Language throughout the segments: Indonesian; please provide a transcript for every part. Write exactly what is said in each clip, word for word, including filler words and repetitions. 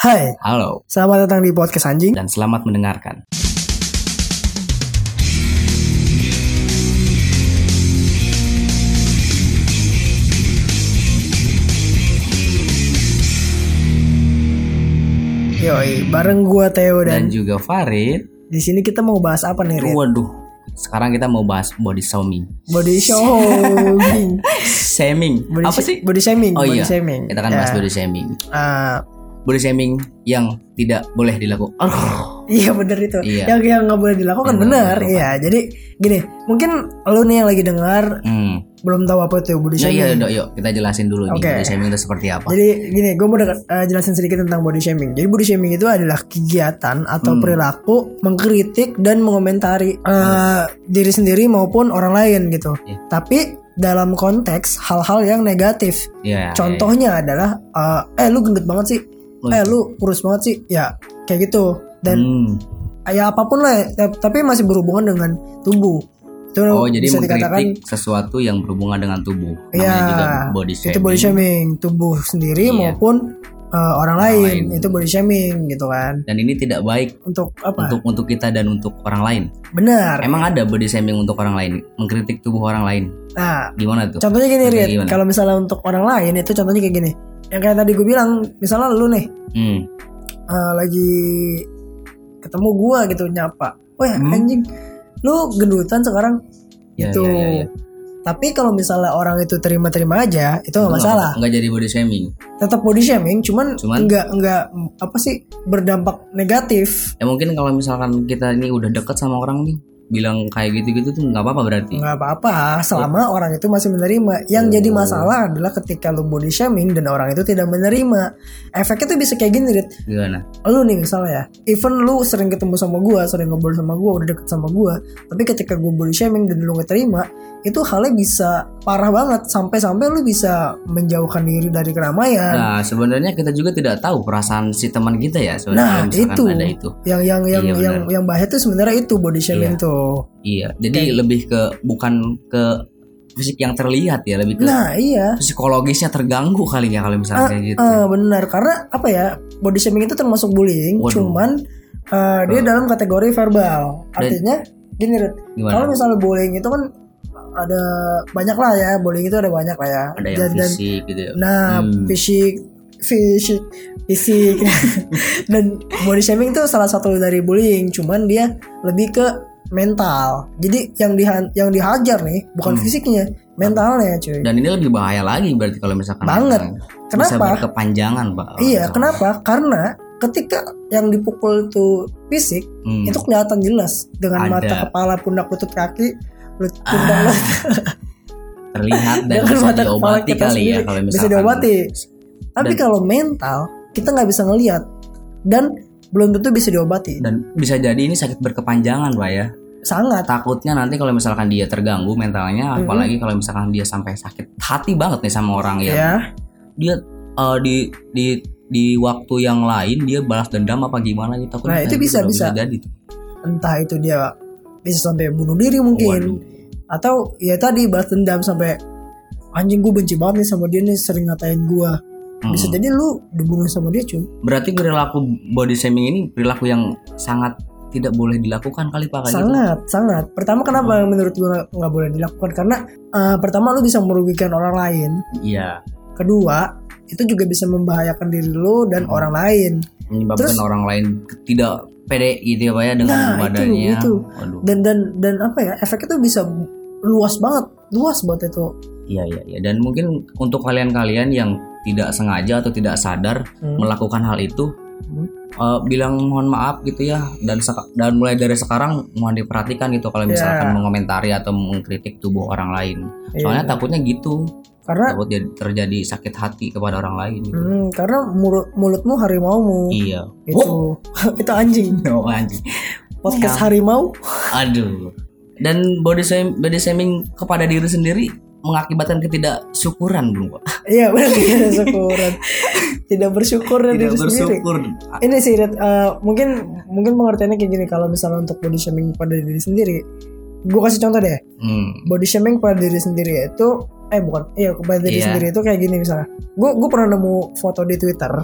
Hai, Halo, selamat datang di podcast anjing. dan selamat mendengarkan. Yoi, bareng gua Theo Dan dan, juga Farid. di sini kita mau bahas apa nih, Rit? Waduh, sekarang kita mau bahas body shaming. Body shaming. Shaming, Body apa sh- sih? Body shaming. Oh body iya, shaming. kita kan Ya. bahas body shaming. Ah, Body shaming yang tidak boleh dilakukan. Oh, iya bener itu. Iya. Yang yang nggak boleh dilakukan Yang bener. nggak boleh Iya. Jadi gini, mungkin lu nih yang lagi dengar hmm. belum tahu apa itu body Ya shaming. iya, dok, yuk kita jelasin dulu nih Oke. body shaming itu seperti apa. Jadi gini, gue mau dekat, uh, jelasin sedikit tentang body shaming. Jadi body shaming itu adalah kegiatan atau Hmm. perilaku mengkritik dan mengomentari uh, diri sendiri maupun orang lain gitu. Iya. Tapi dalam konteks hal-hal yang negatif. Iya. Contohnya adalah, uh, eh lu gendut banget sih, Oh, eh lu kurus banget sih, ya kayak gitu. Dan Hmm. ya apapun lah, ya, tapi masih berhubungan dengan tubuh. Itu Oh, jadi bisa mengkritik dikatakan sesuatu yang berhubungan dengan tubuh. ya Namanya juga body shaming. itu body shaming, tubuh sendiri Iya. maupun uh, orang Orang lain. lain. Itu body shaming gitu kan. Dan ini tidak baik Untuk apa? untuk untuk kita dan untuk orang lain. Benar. Emang ada body shaming untuk orang lain, mengkritik tubuh orang lain. Nah, Gimana tuh? contohnya gini, Contohnya Rit. gimana? Kalau misalnya untuk orang lain itu contohnya kayak gini. Yang kayak tadi gue bilang, misalnya lu nih Hmm. uh, lagi ketemu gua gitu nyapa. Wah, Hmm. anjing. Lu gendutan sekarang. Ya, Gitu. ya, ya, ya. Tapi kalau misalnya orang itu terima-terima aja, itu Itu nggak masalah. Nggak jadi body shaming. Tetap body shaming, cuman, Cuman- nggak nggak apa sih berdampak negatif. Ya mungkin kalau misalkan kita ini udah deket sama orang nih, bilang kayak gitu-gitu tuh nggak apa-apa berarti. Nggak apa-apa selama orang itu masih menerima. Yang Oh. jadi masalah adalah ketika lu body shaming dan orang itu tidak menerima. Efeknya tuh bisa kayak gini, Rit. Gimana? Lu nih misalnya ya, even lu sering ketemu sama gua, sering ngobrol sama gua, udah deket sama gua, tapi ketika gua body shaming dan lu nggak terima, itu halnya bisa parah banget sampai-sampai lu bisa menjauhkan diri dari keramaian. Nah sebenarnya kita juga tidak tahu perasaan si teman kita ya. Sebenarnya Nah, kalau misalkan itu. ada itu. Yang yang yang Iya, yang benar. yang bahaya tuh sebenarnya itu body shaming Iya. tuh. Iya. Jadi lebih ke bukan ke fisik yang terlihat ya, lebih ke Nah, iya. psikologisnya terganggu kali ya kalau misalnya kayak gitu. Eh, benar, karena apa ya, body shaming itu termasuk bullying, Waduh. cuman eh, dia dalam kategori verbal. Dan- Artinya gini, Rit, Gimana? kalau misalnya bullying itu kan ada banyak lah ya, bullying itu ada banyak lah ya. Ada yang Dan- dan- fisik gitu ya. nah, Hmm. fisik, fisik, fisik, dan body shaming itu salah satu dari bullying, cuman dia lebih ke mental. Jadi yang diha- yang dihajar nih bukan Hmm. fisiknya, mentalnya, cuy. Dan ini lebih bahaya lagi berarti kalau misalkan Banget. yang Kenapa? bisa berkepanjangan, Pak. Iya, kenapa? Karena ketika yang dipukul itu fisik, Hmm. itu kelihatan jelas dengan Ada. mata, kepala, pundak, lutut, kaki, lutut, pundak, Ah, lutut. terlihat dan Dengan bisa mata, kepala diobati kita kali ya sendiri kalau bisa misalkan. diobati. Tapi Dan- kalau mental kita nggak bisa ngelihat dan belum tentu bisa diobati. Dan bisa jadi ini sakit berkepanjangan, Pak ya. Sangat. Takutnya nanti kalau misalkan dia terganggu mentalnya, Mhm. apalagi kalau misalkan dia sampai sakit hati banget nih sama orang yang Ya, dia eh, di di di waktu yang lain dia balas dendam apa gimana gitu. Takutnya Nah, kayak itu gitu bisa, loh, bisa. jadi tuh. entah itu dia bisa sampai bunuh diri mungkin, Waduh. atau ya tadi balas dendam sampai anjing gue benci banget nih sama dia nih, sering ngatain gue. Bisa Mm-mm. jadi lu dibunuh sama dia, cuy. Berarti perilaku body shaming ini perilaku yang sangat tidak boleh dilakukan kali Pak kayak gitu. Sangat, sangat. Pertama kenapa menurut gue nggak- nggak boleh dilakukan? Karena eh, pertama lu bisa merugikan orang lain. Iya, Kedua, itu juga bisa membahayakan diri lu dan Hmm. orang lain. menyebabkan Terus- orang lain tidak pede gitu ya Pak ya dengan Nah, itu, badannya. itu. Waduh. Dan dan dan apa ya? Efeknya tuh bisa luas banget, luas banget itu. Iya iya iya. Dan mungkin untuk kalian-kalian yang tidak sengaja atau tidak sadar Hmm. melakukan hal itu, Hmm. eh, bilang mohon maaf gitu ya. Dan seka- dan mulai dari sekarang mohon diperhatikan gitu kalau misalkan Ya. mengomentari atau mengkritik tubuh orang lain. Soalnya Iya. takutnya gitu, Karena takut jadi- terjadi sakit hati kepada orang lain gitu. hmm, karena mulut mulutmu harimaumu. Iya. Itu itu anjing. Oh, anjing. Podcast Ya. harimau. Aduh. Dan body shaming, body shaming kepada diri sendiri mengakibatkan ketidaksyukuran belum Pak? Iya, benar, tidak syukuran. Tidak bersyukur dari Tidak diri sendiri. bersyukur. Ini sih Red, eh, mungkin mungkin pengertiannya kayak gini, kalau misalnya untuk body shaming pada diri sendiri, gue kasih contoh deh. Hmm. Body shaming pada diri sendiri itu eh bukan iya pada diri Iya. sendiri itu kayak gini misalnya. Gue gue pernah nemu foto di Twitter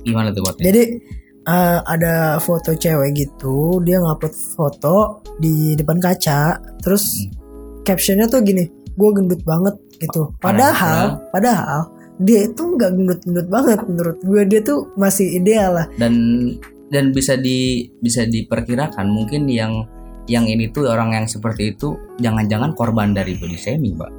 Gimana tuh quote-nya? Jadi uh, ada foto cewek gitu, dia ngupload foto di depan kaca, terus hmm. captionnya tuh gini, gue gendut banget gitu. Padahal, padahal, padahal dia itu nggak gendut-gendut banget menurut gue, dia tuh masih ideal lah. Dan dan bisa di bisa diperkirakan mungkin yang yang ini tuh orang yang seperti itu jangan-jangan korban dari body shaming, Pak.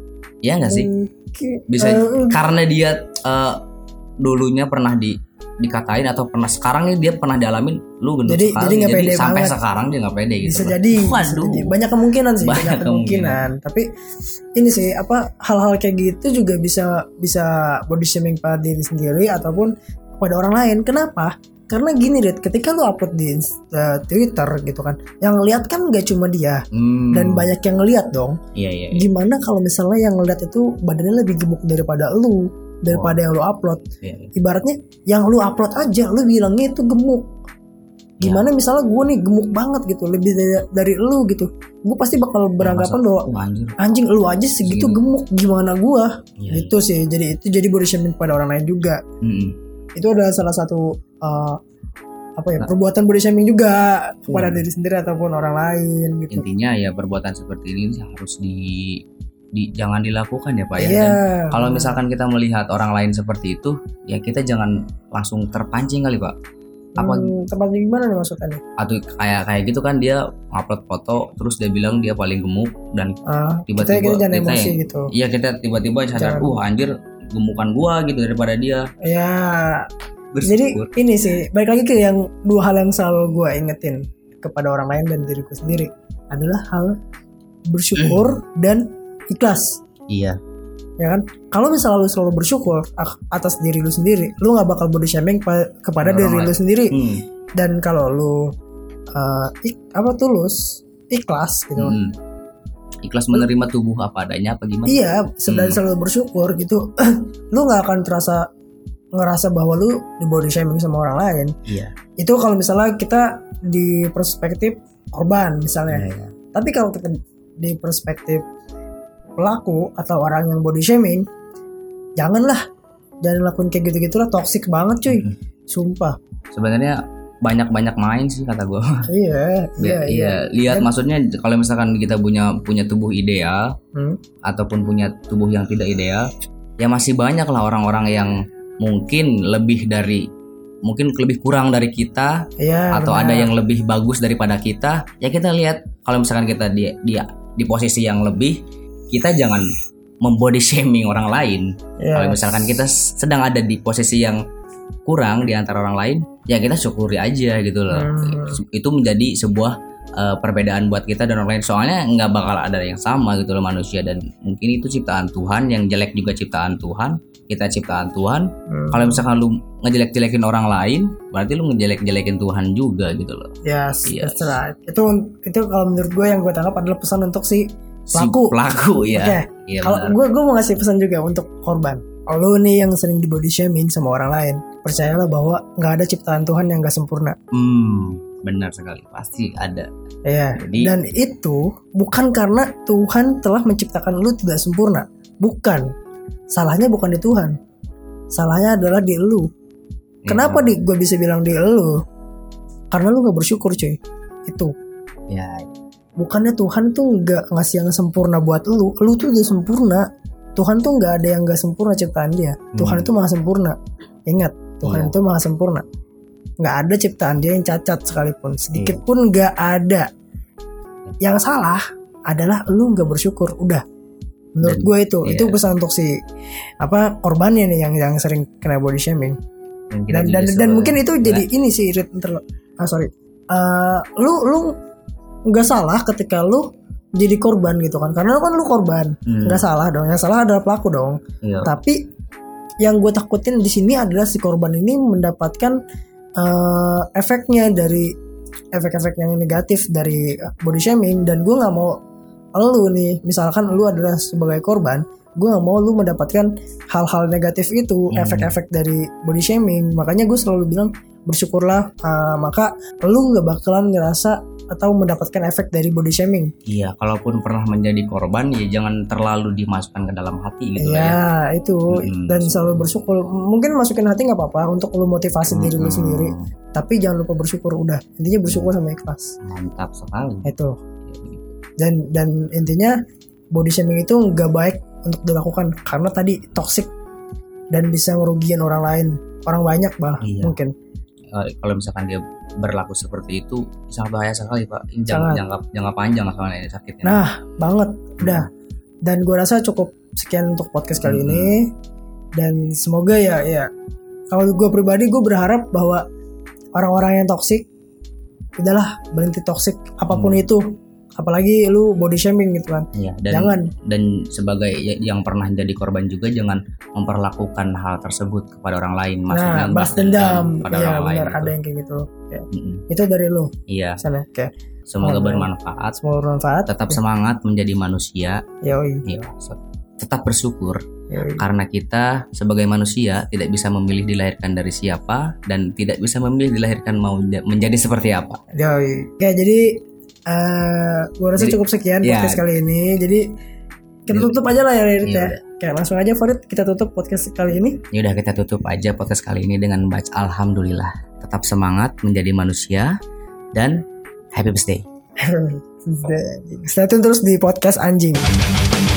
Iya nggak sih? Bisa uh, karena dia uh, dulunya pernah di dikatain atau pernah sekarang nih dia pernah dialamin lu gendut jadi, sekali, jadi, jadi pede sampai banget. Sekarang dia nggak pede gitu. Bisa jadi, bisa jadi, banyak kemungkinan sih, banyak, banyak kemungkinan. kemungkinan. Tapi ini sih apa hal-hal kayak gitu juga bisa bisa body shaming pada diri sendiri ataupun pada orang lain. Kenapa? Karena gini Red, ketika lu upload di uh, Twitter gitu kan, yang ngeliat kan gak cuma dia hmm. dan banyak yang ngeliat dong. Iya, iya, iya. Gimana kalau misalnya yang ngeliat itu badannya lebih gemuk daripada lu, daripada oh. yang lu upload. Iya, iya. Ibaratnya yang lu upload aja lu bilangnya itu gemuk. Gimana ya. Misalnya gue nih gemuk banget gitu, lebih dari, dari lu gitu, gue pasti bakal beranggapan bahwa oh, anjing. anjing lu aja segitu gemuk, gimana gue? Ya, gitu ya. Sih. Jadi itu jadi body shaming pada orang lain juga. Hmm. Itu adalah salah satu uh, apa ya nah, perbuatan body shaming juga kepada diri sendiri ataupun orang lain gitu. Intinya ya perbuatan seperti ini harus di, di jangan dilakukan ya Pak ya. Yeah. Dan kalau misalkan kita melihat orang lain seperti itu ya kita jangan langsung terpancing kali Pak. Apa hmm, terpancing gimana nih maksudnya? Atau kayak kayak gitu kan dia upload foto terus dia bilang dia paling gemuk dan ah, tiba-tiba kita, kita jangan kita emosi yang, gitu. Iya kita tiba-tiba sadar, uh anjir gemukan gua gitu daripada dia. Ya. Bersyukur. Jadi ini sih balik lagi ke yang dua hal yang selalu gua ingetin kepada orang lain dan diriku sendiri adalah hal bersyukur mm. dan ikhlas. Iya. Ya kan? Kalau misalnya lu selalu bersyukur atas diri lu sendiri, lu nggak bakal body shaming pa- kepada orang diri lain. Lu sendiri. Hmm. Dan kalau lu uh, ik- apa tulus, ikhlas gitu. Hmm. Ikhlas menerima tubuh apa adanya apa gimana? Iya, sedang hmm. selalu bersyukur gitu. Lu nggak akan terasa ngerasa bahwa lu di body shaming sama orang lain. Iya. Itu kalau misalnya kita di perspektif korban misalnya. Iya, iya. Tapi kalau kita di perspektif pelaku atau orang yang body shaming, janganlah, jangan lakuin kayak gitu-gitulah, toksik banget cuy, hmm. sumpah. Sebenarnya banyak-banyak main sih kata gue. Iya, iya, iya. Lihat Dan, maksudnya kalau misalkan kita punya punya tubuh ideal hmm? ataupun punya tubuh yang tidak ideal, ya masih banyak lah orang-orang yang mungkin lebih dari mungkin lebih kurang dari kita, ya, atau benar. Ada yang lebih bagus daripada kita. Ya kita lihat kalau misalkan kita dia dia di posisi yang lebih, kita jangan membody shaming orang lain. Yes. Kalau misalkan kita sedang ada di posisi yang kurang di antara orang lain, ya kita syukuri aja gitu loh. Hmm. Itu menjadi sebuah uh, perbedaan buat kita dan orang lain. Soalnya nggak bakal ada yang sama gitu loh manusia, dan mungkin itu ciptaan Tuhan, yang jelek juga ciptaan Tuhan, kita ciptaan Tuhan. Hmm. Kalau misalkan lu ngejelek-jelekin orang lain, berarti lu ngejelek-jelekin Tuhan juga gitu loh. Yes, yes. That's right. Itu itu kalau menurut gue yang gue tangkap adalah pesan untuk si pelaku. Si pelaku ya. Okay. Iya, kalau gue gue mau ngasih pesan juga untuk korban. Lo nih yang sering di body shaming sama orang lain, percayalah bahwa nggak ada ciptaan Tuhan yang nggak sempurna. Hmm, benar sekali, pasti ada. Iya. Jadi, dan itu bukan karena Tuhan telah menciptakan lu tidak sempurna, bukan. Salahnya bukan di Tuhan, salahnya adalah di lu. Ya. Kenapa di gue bisa bilang di lu? Karena lu nggak bersyukur cuy. Itu. Ya. Bukannya Tuhan tuh nggak ngasih yang sempurna buat lu, lu tuh udah sempurna. Tuhan tuh nggak ada yang nggak sempurna ciptaan dia. Hmm. Tuhan itu maha sempurna. Ingat, Tuhan yeah. itu maha sempurna. Nggak ada ciptaan dia yang cacat sekalipun, sedikit yeah. pun nggak ada. Yang salah adalah lu nggak bersyukur. Udah, menurut gue itu yeah. itu pesan untuk si apa korbannya nih yang yang sering kena body shaming. Dan dan dan mungkin itu jadi ya. Ini sih inter, ah sorry, uh, lu lu nggak salah ketika lu jadi korban gitu kan, karena kan lu korban, nggak hmm. salah dong, yang salah adalah pelaku dong. Iya. Tapi yang gue takutin di sini adalah si korban ini mendapatkan uh, efeknya dari efek-efek yang negatif dari body shaming, dan gue nggak mau lu nih, misalkan lu adalah sebagai korban gue nggak mau lu mendapatkan hal-hal negatif itu, hmm. efek-efek dari body shaming. Makanya gue selalu bilang bersyukurlah, uh, maka lu nggak bakalan ngerasa atau mendapatkan efek dari body shaming. Iya, kalaupun pernah menjadi korban ya jangan terlalu dimasukkan ke dalam hati gitu ya, ya. itu hmm. dan selalu bersyukur. Mungkin masukin hati nggak apa-apa untuk lu motivasi hmm. diri lu sendiri, tapi jangan lupa bersyukur. Udah, intinya bersyukur sama ikhlas. Mantap sekali. Itu. Dan dan intinya body shaming itu nggak baik untuk dilakukan karena tadi toxic dan bisa ngerugiin orang lain, orang banyak bah iya. mungkin. Kalau misalkan dia berlaku seperti itu sangat bahaya sekali Pak, jangka jangka, jangka panjang soalnya ini sakitnya. Nah banget, udah. Dan gue rasa cukup sekian untuk podcast kali hmm. ini. Dan semoga ya ya kalau gue pribadi gue berharap bahwa orang-orang yang toksik udahlah berhenti toksik apapun hmm. itu. Apalagi lu body shaming gitu kan. Iya, dan, jangan. Dan sebagai yang pernah jadi korban juga jangan memperlakukan hal tersebut kepada orang lain. Maksudnya nah, balas dendam. Pada iya orang benar, lain ada yang kayak gitu. Ya. Mm-mm. Itu dari lu. Iya. Sana. Oke. Semoga bermanfaat. Semoga bermanfaat. Tetap ya. Semangat menjadi manusia. Yoi. Iya. Tetap bersyukur. Yoi. Karena kita sebagai manusia tidak bisa memilih dilahirkan dari siapa dan tidak bisa memilih dilahirkan mau menjadi seperti apa. Yoi. Oke, jadi Uh, gue rasa jadi, cukup sekian podcast ya. kali ini. Jadi kita tutup aja lah ya Rit ya. Kayak langsung aja Farid kita tutup podcast kali ini. Ya udah kita tutup aja podcast kali ini dengan baca alhamdulillah. Tetap semangat menjadi manusia dan happy birthday. Stay tune terus di podcast anjing.